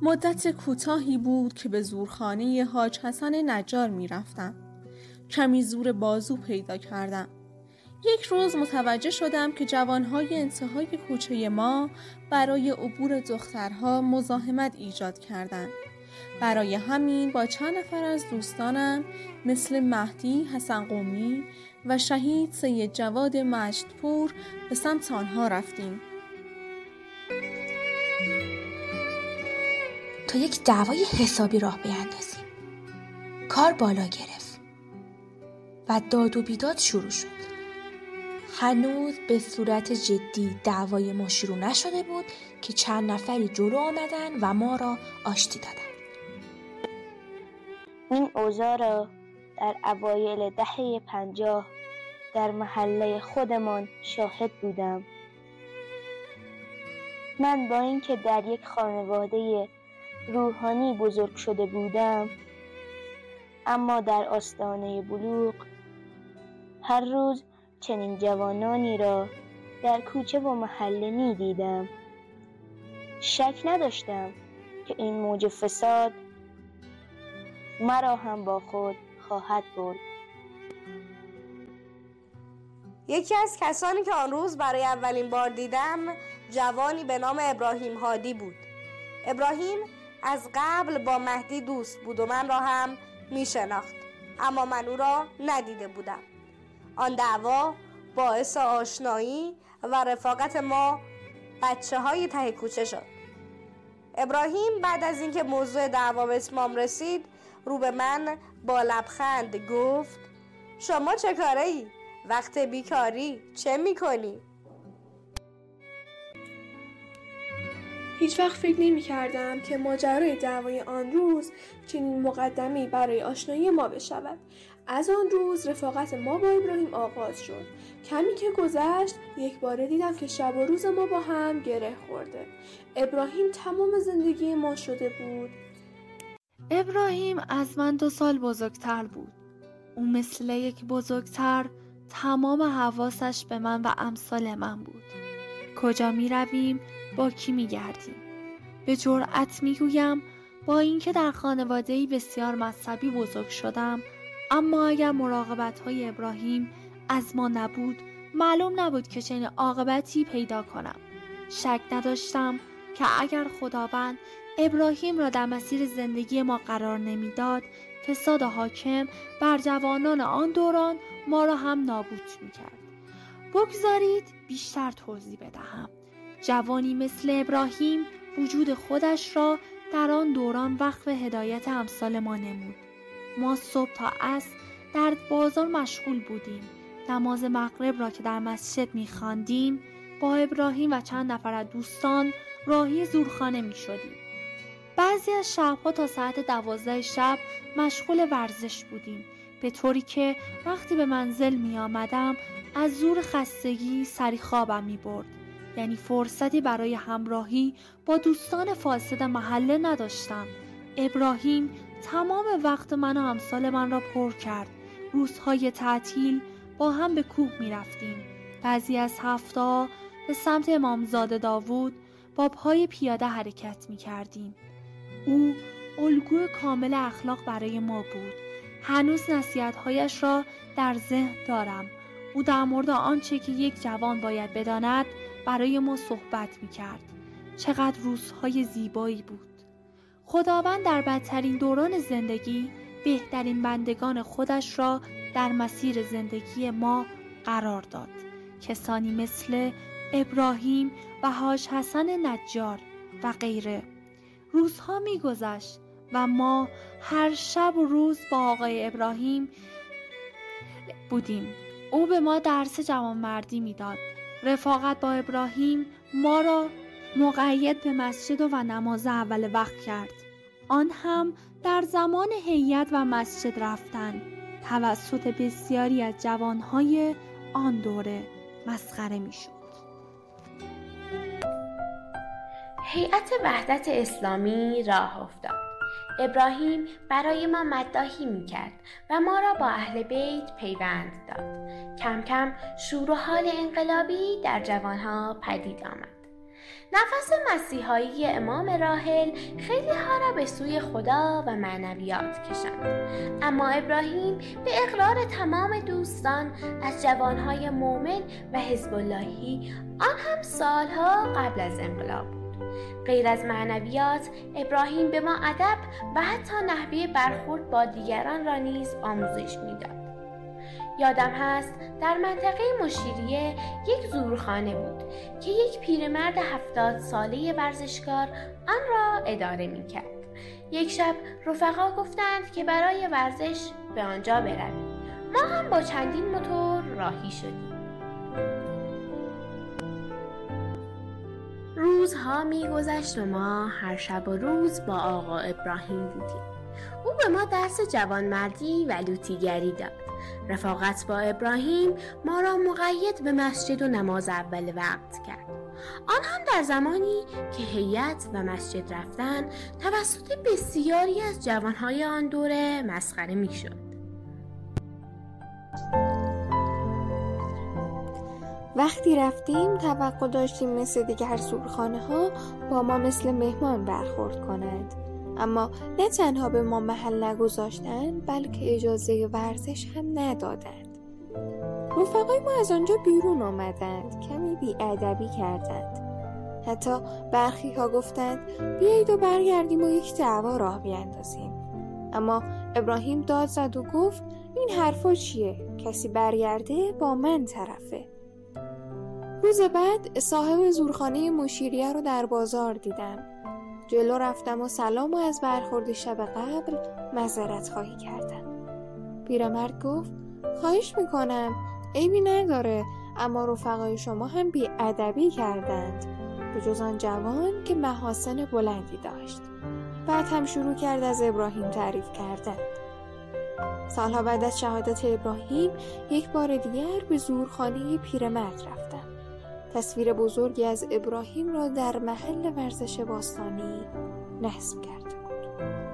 مدت کوتاهی بود که به زورخانه حاج حسن نجار می رفتم. کمی زور بازو پیدا کردم. یک روز متوجه شدم که جوانهای انتهای کوچه ما برای عبور دخترها مزاحمت ایجاد کردند. برای همین با چند نفر از دوستانم مثل مهدی حسن قمی و شهید سید جواد مجدپور به سمت آنها رفتیم. تا یک دعوای حسابی راه بیندازیم. کار بالا گرفت و داد و بیداد شروع شد. هنوز به صورت جدی دعوای ما شروع نشده بود که چند نفری جلو آمدن و ما را آشتی دادن. این اوضاع را در اوایل دهه 50 در محله خودمان شاهد بودم. من با اینکه در یک خانواده روحانی بزرگ شده بودم، اما در آستانه بلوغ هر روز چنین جوانانی را در کوچه و محله می دیدم. شک نداشتم که این موج فساد مرا هم با خود خواهد برد. یکی از کسانی که آن روز برای اولین بار دیدم جوانی به نام ابراهیم هادی بود. ابراهیم از قبل با مهدی دوست بود و من را هم می شناخت، اما من او را ندیده بودم. آن دعوا باعث آشنایی و رفاقت ما بچه های ته کوچه شد. ابراهیم بعد از اینکه موضوع دعوا به اتمام رسید رو به من با لبخند گفت: شما چه کاره ای؟ وقت بیکاری چه میکنی؟ هیچ وقت فکر نمی کردم که ماجرای دعوای آن روز چنین مقدمه‌ای برای آشنایی ما بشود. از آن روز رفاقت ما با ابراهیم آغاز شد. کمی که گذشت یک باره دیدم که شب و روز ما با هم گره خورده. ابراهیم تمام زندگی ما شده بود. ابراهیم از من 2 سال بزرگتر بود. او مثل یک بزرگتر تمام حواسش به من و امثال من بود. کجا می رویم؟ با کی می گردیم؟ به جرأت می گویم با اینکه در خانواده‌ای بسیار مذهبی بزرگ شدم، اما اگر مراقبت‌های ابراهیم از ما نبود، معلوم نبود که چنین عاقبتی پیدا کنم. شک نداشتم که اگر خداوند ابراهیم را در مسیر زندگی ما قرار نمیداد، فساد حاکم بر جوانان آن دوران ما را هم نابود می‌کرد. بگذارید بیشتر توضیح بدهم. جوانی مثل ابراهیم وجود خودش را در آن دوران وقف هدایت امثال ما نمود. ما صبح تا عصر در بازار مشغول بودیم. نماز مغرب را که در مسجد می‌خواندیم، با ابراهیم و چند نفر از دوستان راهی زورخانه می‌شدیم. بعضی از شب‌ها تا ساعت 12 شب مشغول ورزش بودیم، به طوری که وقتی به منزل می‌آمدم از زور خستگی سری خوابم می‌برد. یعنی فرصتی برای همراهی با دوستان فاسد محله نداشتم. ابراهیم تمام وقت من و امثال من را پر کرد. روزهای تعطیل با هم به کوه می رفتیم. بعضی از هفته‌ها به سمت امامزاده داوود با پای پیاده حرکت می کردیم. او الگوی کامل اخلاق برای ما بود. هنوز نصیحت‌هایش را در ذهن دارم. او در مورد آنچه که یک جوان باید بداند برای ما صحبت می کرد. چقدر روزهای زیبایی بود. خداوند در بدترین دوران زندگی بهترین بندگان خودش را در مسیر زندگی ما قرار داد. کسانی مثل ابراهیم و حاج حسن نجار و غیره. روزها می گذشت و ما هر شب و روز با آقای ابراهیم بودیم. او به ما درس جوانمردی می داد. رفاقت با ابراهیم ما را مقید به مسجد و نماز اول وقت کرد. آن هم در زمان هیئت و مسجد رفتن توسط بسیاری از جوانهای آن دوره مسخره می شد. هیئت وحدت اسلامی راه افتاد. ابراهیم برای ما مداحی می‌کرد و ما را با اهل بیت پیوند داد. کم کم شور و حال انقلابی در جوانها پدید آمد. نفس مسیحایی امام راحل خیلی ها را به سوی خدا و معنویات کشاند، اما ابراهیم به اقرار تمام دوستان از جوانهای مؤمن و حزب اللهی، آن هم سالها قبل از انقلاب بود. غیر از معنویات، ابراهیم به ما ادب و حتی نحوه برخورد با دیگران را نیز آموزش میداد. یادم هست در منطقه مشیریه یک زورخانه بود که یک پیرمرد 70 ساله ورزشکار آن را اداره میکرد. یک شب رفقا گفتند که برای ورزش به آنجا برویم. ما هم با چندین موتور راهی شدیم. روزها میگذشت و ما هر شب و روز با آقا ابراهیم بودیم. او به ما درس جوانمردی و لوطیگری داد. رفاقت با ابراهیم ما را مقید به مسجد و نماز اول وقت کرد، آن هم در زمانی که هیئت و مسجد رفتن توسط بسیاری از جوانهای آن دوره مسخره میشد. وقتی رفتیم توقع داشتیم مثل دیگر زورخانه ها با ما مثل مهمان برخورد کنند، اما نه تنها به ما محل نگذاشتند بلکه اجازه ورزش هم ندادند. رفقای ما از آنجا بیرون آمدند، کمی بی‌ادبی کردند. حتی برخی ها گفتند بیایید و برگردیم و یک دعوا راه بیندازیم. اما ابراهیم داد زد و گفت این حرفا چیه؟ کسی برگرده با من طرفه. روز بعد صاحب زورخانه مشیریه رو در بازار دیدم. جلو رفتم و سلام و از برخورد شب قبل معذرت خواهی کردم. پیرمرد گفت خواهش میکنم، عیبی نداره، اما رفقای شما هم بی‌ادبی کردند، به جز آن جوان که محاسن بلندی داشت. بعد هم شروع کرد از ابراهیم تعریف کردن. سالها بعد از شهادت ابراهیم یک بار دیگر به زورخانه پیرمرد رفتم. تصویر بزرگی از ابراهیم را در محل ورزش باستانی نصب کرده بود.